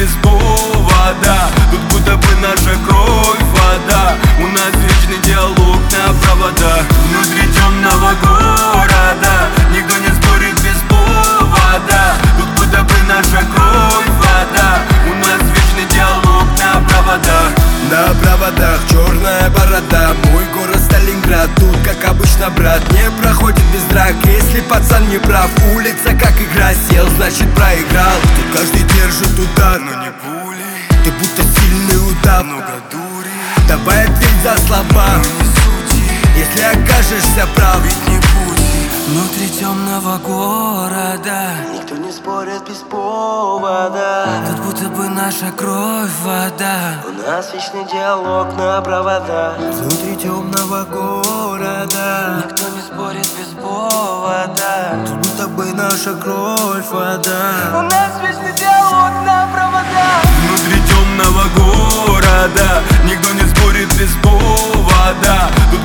без повода. Тут будто бы наша кровь вода. У нас вечный диалог на проводах. Внутри темного города никто не спорит без повода. Тут будто бы наша кровь вода. У нас вечный диалог на проводах. На проводах черная борода. Мой город Сталинград. Тут, как обычно, брат, не проходит без драк. Если пацан не прав, улица как игра. Сел, значит проиграл. Тут каждый держит удар, Но не пули, ты будто сильный удав. много дури. Давай ответь за слова, Не сути, если окажешься прав. ведь не пути. Внутри темного города Никто не спорит без повода. тут будто бы наша кровь вода. У нас вечный диалог на проводах. Внутри темного города Никто не спорит без повода. будто бы наша кровь вода. У нас вечный диалог на проводах. Внутри темного города никто не спорит без повода. Тут